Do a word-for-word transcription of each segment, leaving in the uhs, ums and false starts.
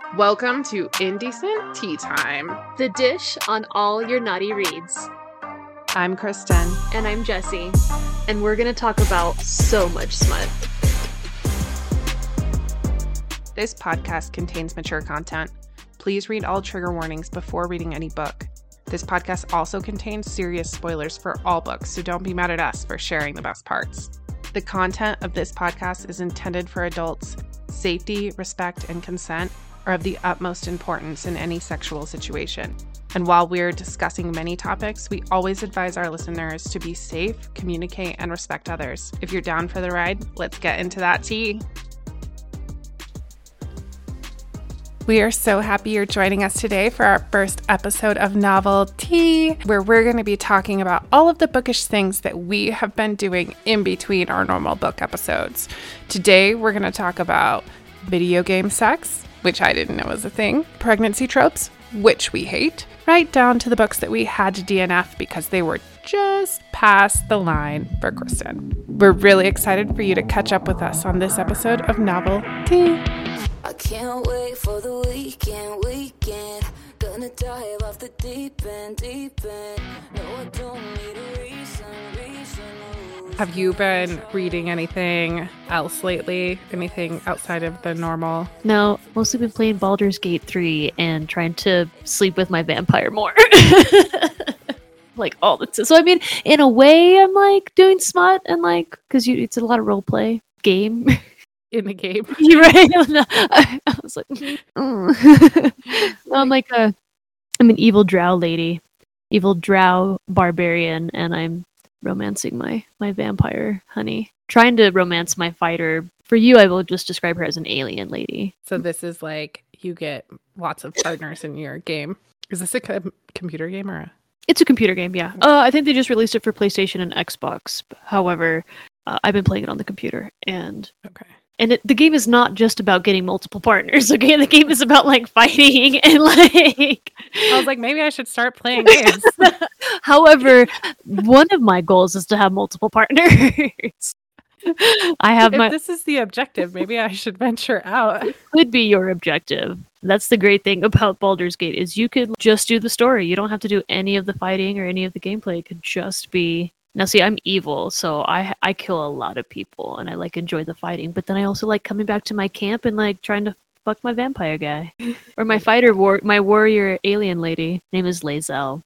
Welcome to Indecent Tea Time. The dish on all your naughty reads. I'm Kristen. And I'm Jessie. And we're going to talk about so much smut. This podcast contains mature content. Please read all trigger warnings before reading any book. This podcast also contains serious spoilers for all books, so don't be mad at us for sharing the best parts. The content of this podcast is intended for adults. Safety, respect, and consent are of the utmost importance in any sexual situation. And while we're discussing many topics, we always advise our listeners to be safe, communicate, and respect others. If you're down for the ride, let's get into that tea. We are so happy you're joining us today for our first episode of Novel Tea, where we're going to be talking about all of the bookish things that we have been doing in between our normal book episodes. Today, we're going to talk about video game sex, which I didn't know was a thing, pregnancy tropes, which we hate, right down to the books that we had to D N F because they were just past the line for Kristen. We're really excited for you to catch up with us on this episode of Novel Tea. I can't wait for the weekend, weekend. Gonna dive off the deep end, deep end. No, I don't need a reason, reason. Have you been reading anything else lately? Anything outside of the normal? No, mostly been playing Baldur's Gate three and trying to sleep with my vampire more. Like all the time. So I mean, in a way, I'm like doing smut and like, because you it's a lot of role play game. In the game. You're right. I, I was like, mm. I'm like a, I'm an evil drow lady, evil drow barbarian, and I'm romancing my my vampire honey. Trying to romance my fighter. For you, I will just describe her as an alien lady. So this is like you get lots of partners in your game. Is this a com- computer game or a? It's a computer game, yeah. Uh, I think they just released it for PlayStation and Xbox. However, uh, I've been playing it on the computer, and okay. And it, the game is not just about getting multiple partners, okay? The game is about, like, fighting and, like... I was like, maybe I should start playing games. However, one of my goals is to have multiple partners. I have if my... this is the objective, maybe I should venture out. It could be your objective. That's the great thing about Baldur's Gate, is you could just do the story. You don't have to do any of the fighting or any of the gameplay. It could just be... Now, see, I'm evil, so I I kill a lot of people, and I, like, enjoy the fighting. But then I also like coming back to my camp and, like, trying to fuck my vampire guy. Or my fighter, war- my warrior alien lady. Name is Lae'zel.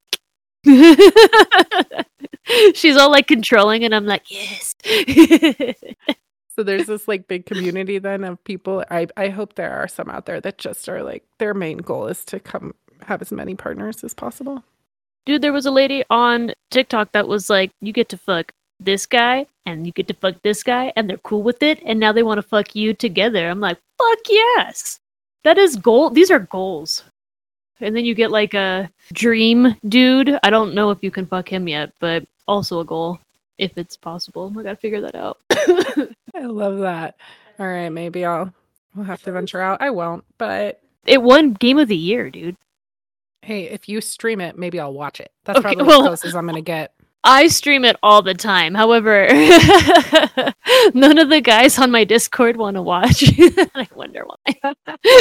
She's all, like, controlling, and I'm like, yes. So there's this, like, big community, then, of people. I, I hope there are some out there that just are, like, their main goal is to come have as many partners as possible. Dude, there was a lady on TikTok that was like, you get to fuck this guy, and you get to fuck this guy, and they're cool with it, and now they want to fuck you together. I'm like, fuck yes! That is goal. These are goals. And then you get like a dream dude. I don't know if you can fuck him yet, but also a goal, if it's possible. I gotta figure that out. I love that. All right, maybe I'll we'll have to venture out. I won't, but... It won Game of the Year, dude. Hey, if you stream it, maybe I'll watch it. That's Okay, probably well, as close as I'm going to get. I stream it all the time. However, none of the guys on my Discord want to watch. I wonder why.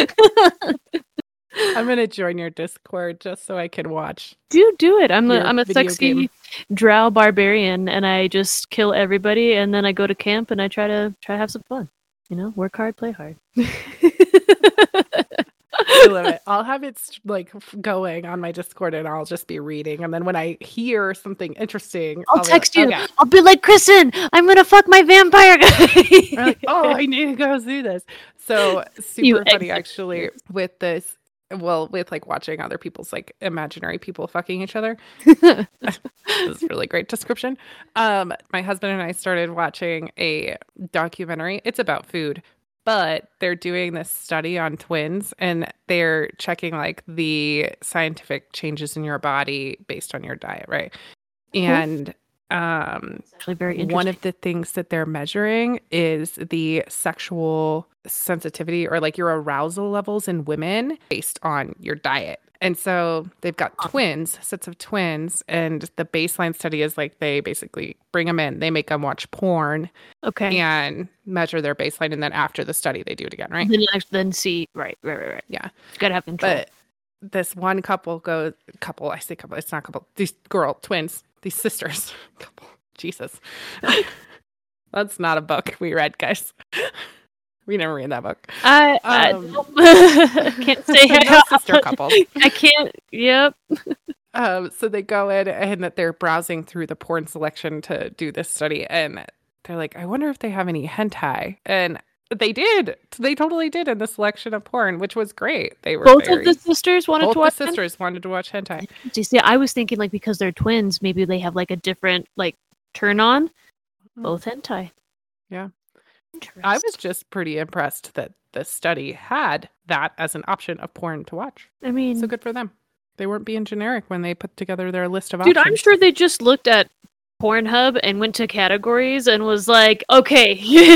I'm going to join your Discord just so I can watch. Do do it. I'm a, Your I'm a video sexy game. drow barbarian, and I just kill everybody, and then I go to camp and I try to try to have some fun. You know, work hard, play hard. I love it. I'll have it like going on my Discord, and I'll just be reading. And then when I hear something interesting, I'll, I'll text be like, you. okay. I'll be like, Kristen, I'm gonna fuck my vampire guy. Or like, oh, I need to go do this. So super You funny, execute. actually, with this. Well, with like watching other people's like imaginary people fucking each other. That's a really great description. Um, my husband and I started watching a documentary. It's about food, but they're doing this study on twins, and they're checking like the scientific changes in your body based on your diet, right? And um, Actually, very interesting. one of the things that they're measuring is the sexual sensitivity or like your arousal levels in women based on your diet. And so they've got twins, sets of twins. And the baseline study is like they basically bring them in, they make them watch porn Okay. and measure their baseline. And then after the study, they do it again, right? Then, act- then see, right, right, right, right. Yeah. Gotta have control. But this one couple goes, couple, I say couple, it's not couple, these girl twins, these sisters, couple, Jesus. That's not a book we read, guys. We never read that book. I, Um, I can't say no how. sister couples. I can't. Yep. Um, so they go in and that they're browsing through the porn selection to do this study, and they're like, I wonder if they have any hentai. And they did. They totally did in the selection of porn, which was great. They were Both very, of the sisters wanted both to watch the sisters wanted to watch hentai. hentai? See, see, I was thinking like because they're twins, maybe they have like a different like turn on. Both hentai. Yeah. Interesting. I was just pretty impressed that the study had that as an option of porn to watch. I mean, So good for them. They weren't being generic when they put together their list of dude, options. I'm sure they just looked at Pornhub and went to categories and was like, okay,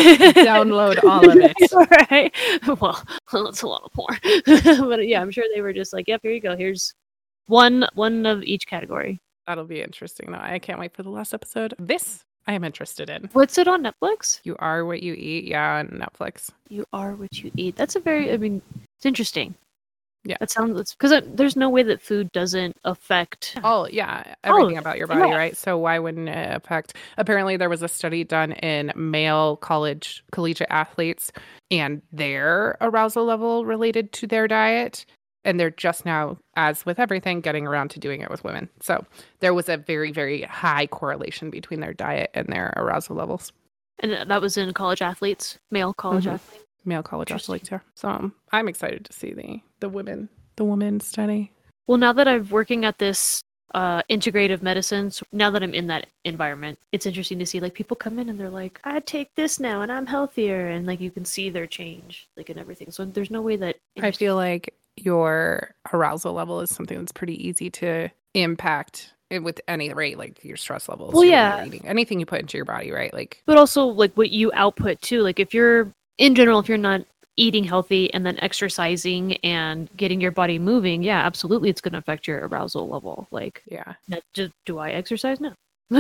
Download all of it. All right. Well, that's a lot of porn. But yeah, I'm sure they were just like, yep, here you go. Here's one one of each category. That'll be interesting, though. I can't wait for the last episode. This I am interested in. What's it on Netflix? You Are What You Eat. Yeah, on Netflix. You Are What You Eat. That's a very, I mean, it's interesting. Yeah. That sounds, because there's no way that food doesn't affect. Oh, yeah. Everything Oh, about your body, yeah. right? So why wouldn't it affect? Apparently, there was a study done in male college collegiate athletes and their arousal level related to their diet. And they're just now, as with everything, getting around to doing it with women. So there was a very, very high correlation between their diet and their arousal levels. And that was in college athletes, male college Mhm. athletes. Male college Interesting. athletes, yeah. So um, I'm excited to see the the women the women study. Well, now that I'm working at this uh, integrative medicine, so now that I'm in that environment, it's interesting to see like people come in and they're like, I take this now and I'm healthier, and like you can see their change, like in everything. So there's no way that I feel like your arousal level is something that's pretty easy to impact it with any rate, like your stress levels. Well, your yeah. eating, anything you put into your body, right? Like, but also like what you output too. Like if you're in general, if you're not eating healthy and then exercising and getting your body moving, yeah, absolutely, it's going to affect your arousal level. Like, yeah. that just, do I exercise? No.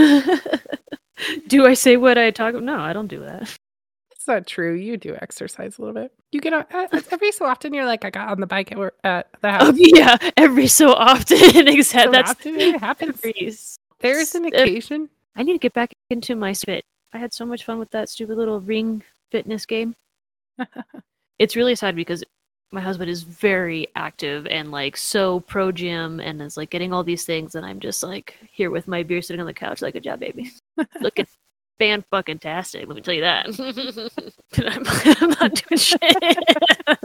Do I say what I talk? No, I don't do that. It's not true. You do exercise a little bit. You get on uh, every so often. You're like, I got on the bike at, wor- at the house. Oh, yeah, every so often. Exactly. So That's often it happens. every- There's an Uh, occasion. I need to get back into my spit. I had so much fun with that stupid little ring fitness game. It's really sad because my husband is very active and like so pro gym and is like getting all these things, and I'm just like here with my beer sitting on the couch like, good job, baby. Looking fan fucking tastic, let me tell you that. I'm, I'm not doing shit.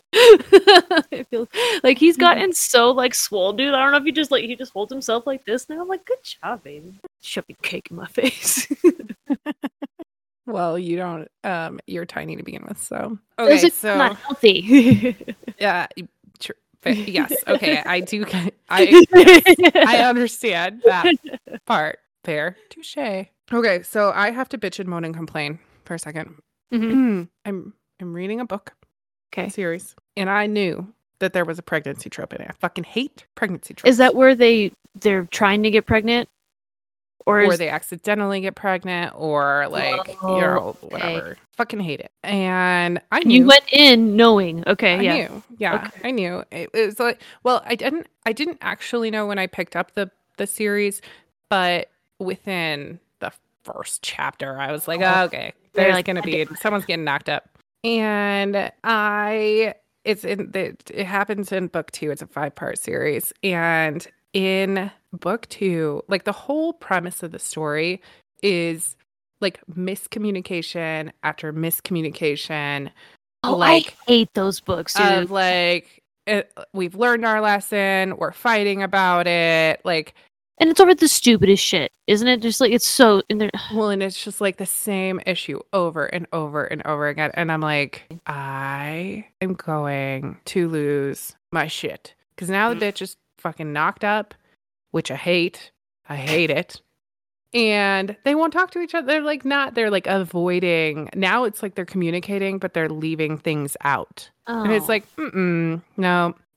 I feel like he's gotten so like swole, dude. I don't know if he just like he just holds himself like this now. I'm like, good job, baby. Shoving cake in my face. Well, you don't. Um, you're tiny to begin with, so Because okay. it's So not healthy. yeah, tr- fa- yes. Okay, I do. get- I yes, I understand that part. Fair, touche. Okay, so I have to bitch and moan and complain for a second. Mhm. I'm I'm reading a book, Okay. series, and I knew that there was a pregnancy trope in it. I fucking hate pregnancy tropes. Is that where they they're trying to get pregnant, or, or is, they accidentally get pregnant, or like you know, Oh, okay. whatever. Fucking hate it. And I knew. you went in knowing? Okay, I yeah. knew. Yeah, Okay. I knew. It, it was like, well, I didn't. I didn't actually know when I picked up the the series, but within the first chapter, I was like, Oh. oh, okay, there's like, gonna I be get- someone's getting knocked up, and I. It's in the. It happens in book two. It's a five part series, and in book two, like the whole premise of the story is like miscommunication after miscommunication. Oh, like I hate those books, dude. of like it, we've learned our lesson, we're fighting about it, like and it's over the stupidest shit, isn't it? Just like it's so in there. well, and it's just like the same issue over and over and over again, and I'm like, I am going to lose my shit because now the bitch is fucking knocked up, which I hate. I hate it. And they won't talk to each other. They're like not, they're like avoiding. Now it's like they're communicating, but they're leaving things out. Oh. And it's like, mm-mm, no,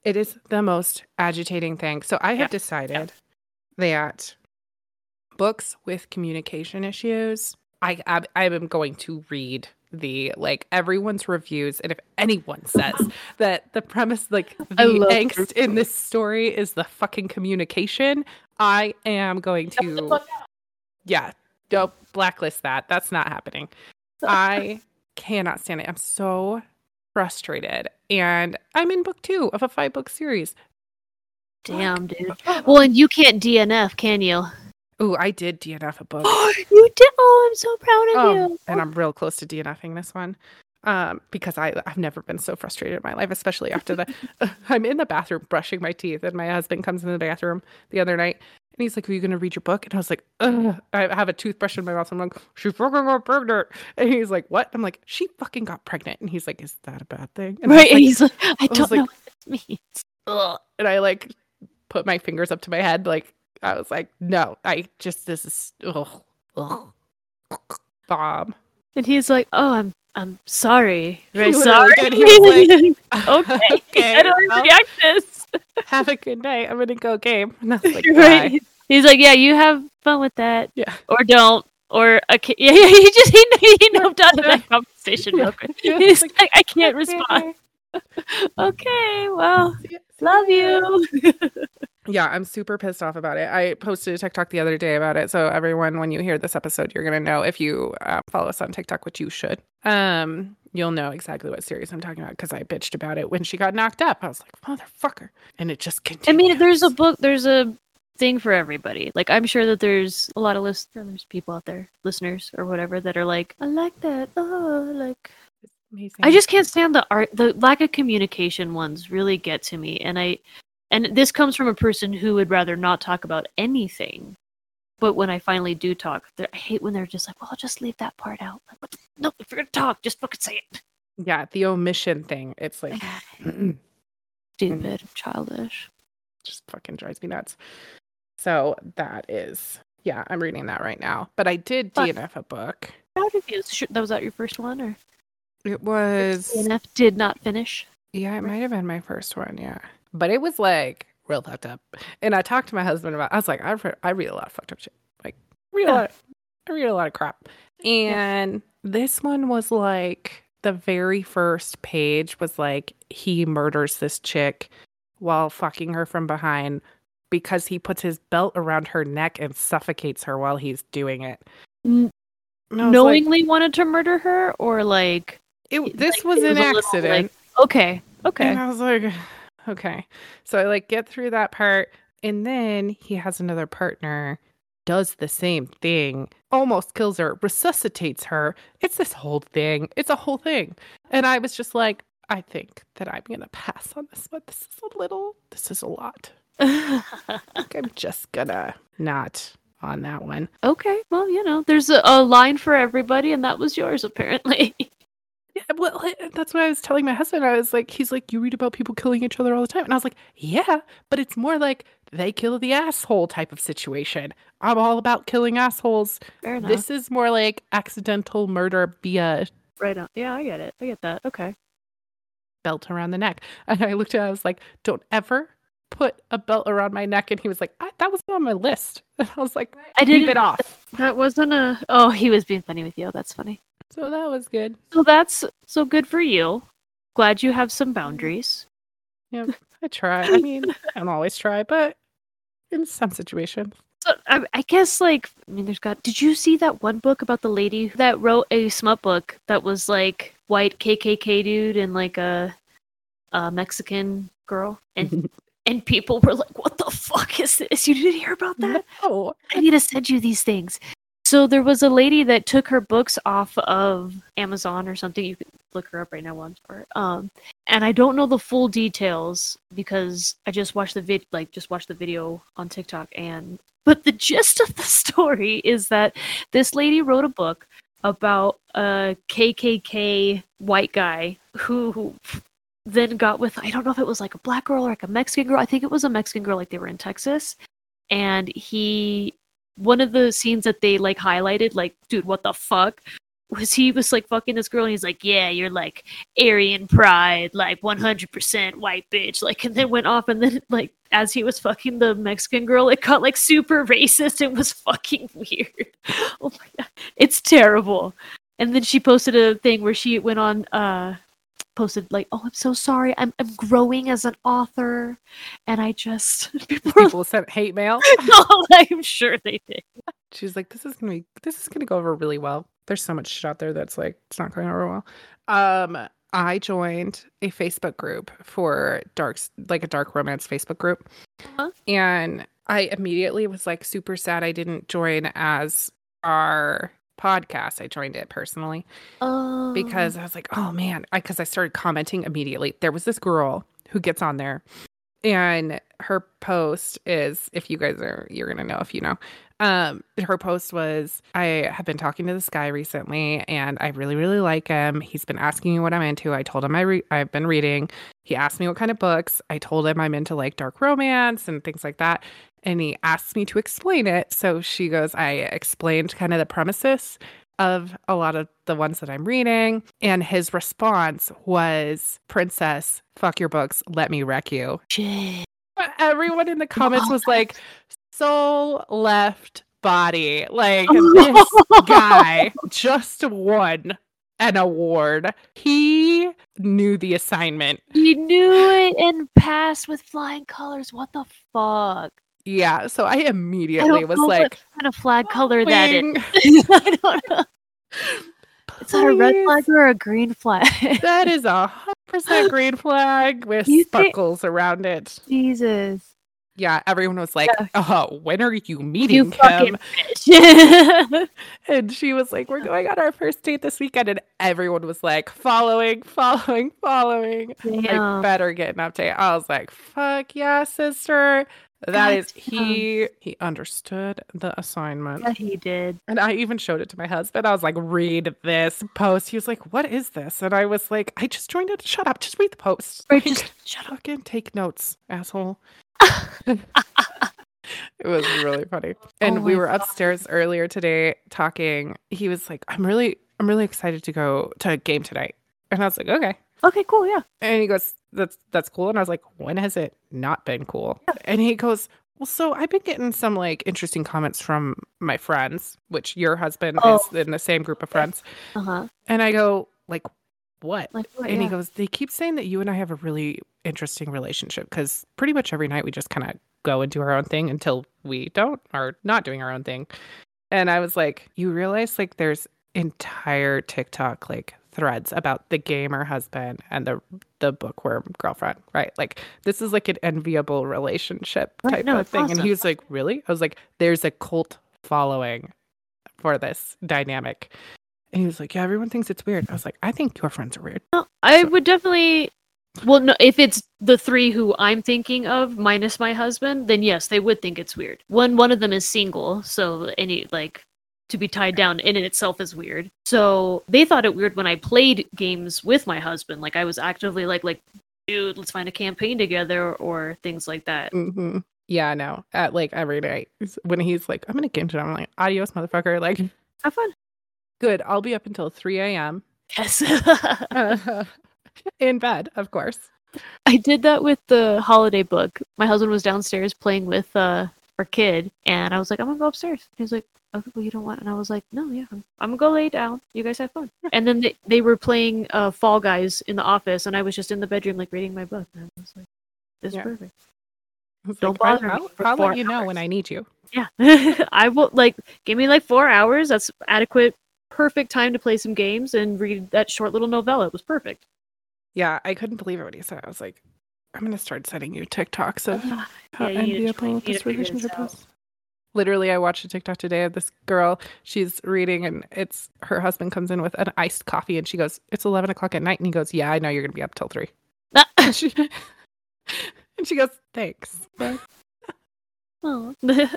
It is the most agitating thing. So I have Yeah. decided that books with communication issues, I, I I am going to read the like everyone's reviews, and if anyone says that the premise, like I the love angst in this story is the fucking communication, I am going to yeah, don't blacklist that. That's not happening. I cannot stand it. I'm so frustrated, and I'm in book two of a five book series. Damn, dude. Well, and you can't D N F, can you? Ooh, I did D N F a book. You did. Oh, I'm so proud of Um, you. and I'm real close to DNFing this one. Um, because I, I've never been so frustrated in my life, especially after the, I'm in the bathroom brushing my teeth, and my husband comes in the bathroom the other night, and he's like, "Are you going to read your book?" And I was like, Ugh. I have a toothbrush in my mouth. I'm like, "She fucking got pregnant." And he's like, "What?" I'm like, "She fucking got pregnant." And he's like, "Is that a bad thing?" And Right, I and was he's like, I I was don't know like, what this means. Ugh. And I like put my fingers up to my head, like I was like, "No, I just this is ugh, ugh, Bob." And he's like, "Oh, I'm I'm sorry. He Very literally sorry." did. He was like, okay, "Okay, I don't well, react this. have a good night. I'm gonna go game." And I was like, Right? "Bye." He's like, "Yeah, you have fun with that, Yeah. or don't." Or a ki- yeah, yeah, he just he he moved out of that conversation real quick. Yeah, He's like, like, I can't "Okay." respond. Okay, well, See ya- see love ya. you. Yeah, I'm super pissed off about it. I posted a TikTok the other day about it. So everyone, when you hear this episode, you're gonna know, if you uh, follow us on TikTok, which you should. Um, you'll know exactly what series I'm talking about, because I bitched about it when she got knocked up. I was like, "Motherfucker," and it just I continues. mean, there's a book, there's a thing for everybody. Like, I'm sure that there's a lot of list, there's people out there, listeners or whatever, that are like, I like that. Oh, like, Amazing. I just can't stand the art. The lack of communication ones really get to me, and I, and this comes from a person who would rather not talk about anything. But when I finally do talk, they're- I hate when they're just like, "Well, I'll just leave that part out." Like, what the- no, if you're gonna talk, just fucking say it. Yeah, the omission thing. It's like, Stupid, childish. just fucking drives me nuts. So that is, yeah, I'm reading that right now. But I did Fuck. D N F a book. Proud of you. Sh- That was that your first one, or It was, D N F did not finish? yeah, it might have been my first one, yeah. But it was like real fucked up. And I talked to my husband about, I was like, I read, I read a lot of fucked up shit. Like, read a Yeah. lot of, I read a lot of crap. And this one was like, the very first page was like, he murders this chick while fucking her from behind, because he puts his belt around her neck and suffocates her while he's doing it. N- And I was like, Knowingly wanted to murder her, or like it, this like, was it an was a little, accident. like, okay, okay. And I was like, okay. So I like get through that part, and then he has another partner, does the same thing, almost kills her, resuscitates her. It's this whole thing. It's a whole thing. And I was just like, I think that I'm gonna pass on this one. This is a little, this is a lot. I think I'm just gonna not on that one. Okay, well, you know, there's a, a line for everybody, and that was yours, apparently. Yeah, well, I- that's what I was telling my husband. I was like, he's like, "You read about people killing each other all the time." And I was like, yeah, but it's more like they kill the asshole type of situation. I'm all about killing assholes. Fair enough. This is more like accidental murder via Right on. Yeah, I get it. I get that. Okay. belt around the neck. And I looked at it, I was like, "Don't ever put a belt around my neck." And he was like, I, that was on my list. And I was like, I "Keep didn't- it off." That wasn't a. Oh, he was being funny with you. That's funny. So that was good. So that's so good for you. Glad you have some boundaries. Yeah, I try. I mean, I don't always try, but in some situations. So I, I guess, like, I mean, there's got. Did you see that one book about the lady that wrote a smut book that was like white K K K dude and like a, a Mexican girl, and and people were like, "What the fuck is this? You didn't hear about that?" No. I need to send you these things. So there was a lady that took her books off of Amazon or something. You can look her up right now once for um and I don't know the full details because I just watched the vid like just watched the video on TikTok, and but the gist of the story is that this lady wrote a book about a K K K white guy who, who then got with, I don't know if it was like a black girl or like a Mexican girl. I think it was a Mexican girl, like they were in Texas. And he, one of the scenes that they like highlighted, like, dude, what the fuck, was he was like fucking this girl, and he's like, yeah, you're like Aryan pride, like one hundred percent white bitch, like, and then went off, and then like as he was fucking the Mexican girl, it got like super racist and was fucking weird. Oh my god, it's terrible. And then she posted a thing where she went on, uh, posted like, "Oh, I'm so sorry. I'm I'm growing as an author, and I just people, are People sent hate mail. no, I'm sure they did." She's like, this is gonna be this is gonna go over really well. There's so much shit out there that's like it's not going over well. Um, I joined a Facebook group for darks, like a dark romance Facebook group, Uh-huh. and I immediately was like super sad I didn't join as our podcast. I joined it personally Oh, because I was like, oh man, I because I started commenting immediately. There was this girl who gets on there, and her post is, if you guys are, you're gonna know if you know. Um, her post was, I have been talking to this guy recently, and I really, really like him. He's been asking me what I'm into. I told him I re- I've been reading. He asked me what kind of books. I told him I'm into like dark romance and things like that. And he asked me to explain it. So she goes, I explained kind of the premises of a lot of the ones that I'm reading. And his response was, Princess, fuck your books. Let me wreck you. shit. Everyone in the comments was like, soul left body. Like, this guy just won an award. He knew the assignment. He knew it and passed with flying colors. What the fuck? Yeah. So I I immediately don't was know what like, kind of flag color that "Wing." is. I don't know. Is that a red Please. flag or a green flag? That is a hundred percent green flag with You think- sparkles around it. Jesus. Yeah, everyone was like, Yeah. "Oh, when are you You meeting fucking him?" bitch. And she was like, "We're going on our first date this weekend," and everyone was like, "Following, following, following." I Damn. better get an update. I was like, "Fuck yeah, sister." That God is he. He understood the assignment. Yeah, he did. And I even showed it to my husband. I was like, read this post. He was like, what is this? And I was like, I just joined it. Shut up. Just read the post. Or Like, just shut up. fucking take notes, asshole. It was really funny. And Oh we my were God. upstairs earlier today talking. He was like, I'm really, I'm really excited to go to a game tonight. And I was like, okay. Okay, cool. Yeah. And he goes, that's that's cool. And I was like, when has it not been cool? And he goes, well, so I've been getting some like interesting comments from my friends, which your husband Oh. is in the same group of friends. Uh huh. And I go, like, what? Like what? And he Yeah. goes, they keep saying that you and I have a really interesting relationship because pretty much every night we just kind of go and do our own thing until we don't or not doing our own thing. And I was like, you realize like there's entire TikTok like threads about the gamer husband and the the bookworm girlfriend, right? Like this is like an enviable relationship Right, type no, of it's thing. And awesome. he was like, really? I was like, there's a cult following for this dynamic. And he was like, yeah, everyone thinks it's weird. I was like, I think your friends are weird. No, I So- would definitely. Well, no, if it's the three who I'm thinking of minus my husband, then yes, they would think it's weird. One one of them is single, so any like to be tied down in itself is weird. So they thought it weird when I played games with my husband. Like I was actively like like, dude, let's find a campaign together or things like that. Mm-hmm. Yeah, no. At like every night when he's like, I'm gonna game tonight. I'm like, adios, motherfucker. Like, Have fun. good. I'll be up until three a.m. Yes. in bed, of course. I did that with the holiday book. My husband was downstairs playing with uh, our kid, and I was like, I'm gonna go upstairs. He was like, okay, well, you don't want. And I was like, no, yeah, I'm, I'm gonna go lay down. You guys have fun. And then they, they were playing uh, Fall Guys in the office, and I was just in the bedroom, like reading my book. And I was like, this Yeah. is perfect. It's Don't like, I'll- bother me I'll, for I'll four let you know hours. when I need you. Yeah, I will like give me like four hours. That's adequate, perfect time to play some games and read that short little novella. It was perfect. Yeah, I couldn't believe it when he said it. I was like, I'm gonna start sending you TikToks of Uh, how yeah, you need to try- enviable you need to this figure this relationship out. is. Literally, I watched a TikTok today of this girl. She's reading, and it's her husband comes in with an iced coffee, and she goes, "It's eleven o'clock at night," and he goes, "Yeah, I know you're gonna be up till three." And she, and she goes, "Thanks." Oh.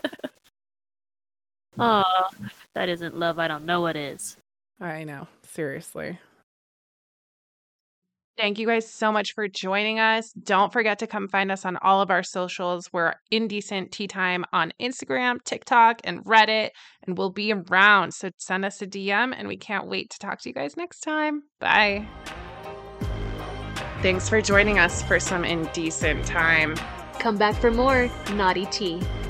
Aw, that isn't love. I don't know what is. I know, seriously. Thank you guys so much for joining us. Don't forget to come find us on all of our socials. We're Indecent Tea Time on Instagram, TikTok, and Reddit, and we'll be around. So send us a D M, and we can't wait to talk to you guys next time. Bye. Thanks for joining us for some indecent time. Come back for more Naughty Tea.